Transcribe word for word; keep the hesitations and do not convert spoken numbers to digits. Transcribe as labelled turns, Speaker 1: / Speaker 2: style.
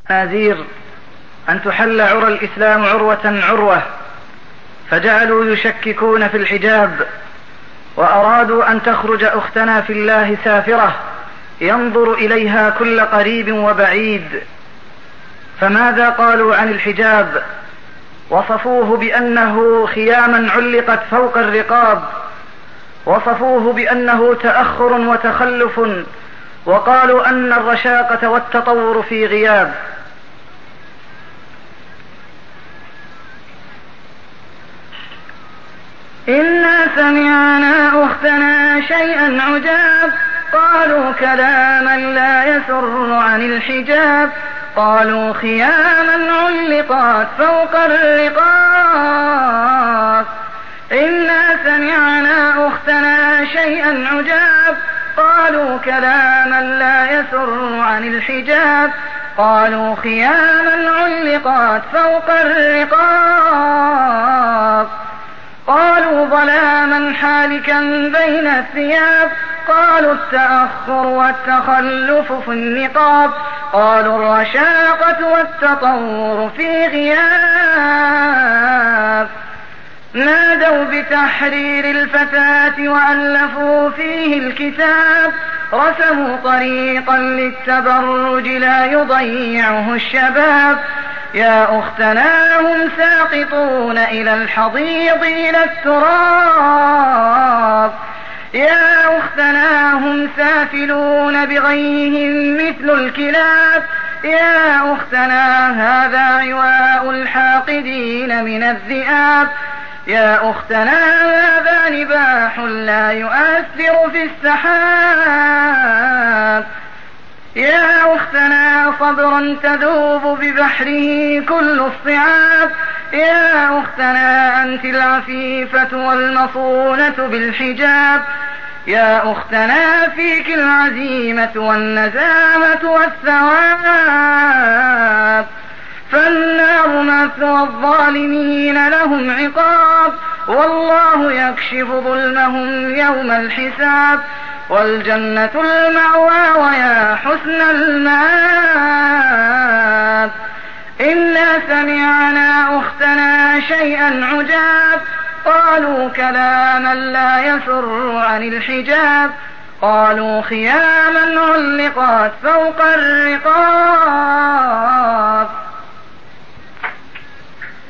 Speaker 1: نازير أن تحل عرى الإسلام عروة عروة، فجعلوا يشككون في الحجاب، وأرادوا أن تخرج أختنا في الله سافرة ينظر إليها كل قريب وبعيد. فماذا قالوا عن الحجاب؟ وصفوه بأنه خياما علقت فوق الرقاب، وصفوه بأنه تأخر وتخلف، وقالوا أن الرشاقة والتطور في غياب.
Speaker 2: إنا سمعنا أختنا شيئا عجاب، قالوا كلاما لا يسر عن الحجاب، قالوا خياما علقت فوق الرقاب. إنا سمعنا أختنا شيئا عجاب، قالوا كلاما لا يسر عن الحجاب، قالوا خياما علقت فوق الرقاب. قالوا ظلاما حالكا بين الثياب، قالوا التأخر والتخلف في النقاب، قالوا الرشاقة والتطور في غياب. نادوا بتحرير الفتاة وألفوا فيه الكتاب، رسموا طريقا للتبرج لا يضيعه الشباب. يا أختنا هم ساقطون إلى الحضيض إلى التراب، يا أختنا هم سافلون بغيهم مثل الكلاب، يا أختنا هذا عواء الحاقدين من الذئاب، يا أختنا هذا نباح لا يؤثر في السحاب، يا أختنا صبرا تذوب ببحره كل الصعاب، يا أختنا أنت العفيفة والمصونة بالحجاب، يا أختنا فيك العزيمة والنزامة والثواب. فالنار مثوى الظالمين لهم عقاب، والله يكشف ظلمهم يوم الحساب، والجنة المأوى ويا حسن المآب. إنا سمعنا أختنا شيئا عجاب، قالوا كلاما لا يسر عن الحجاب، قالوا خياما علقت فوق الرقاب.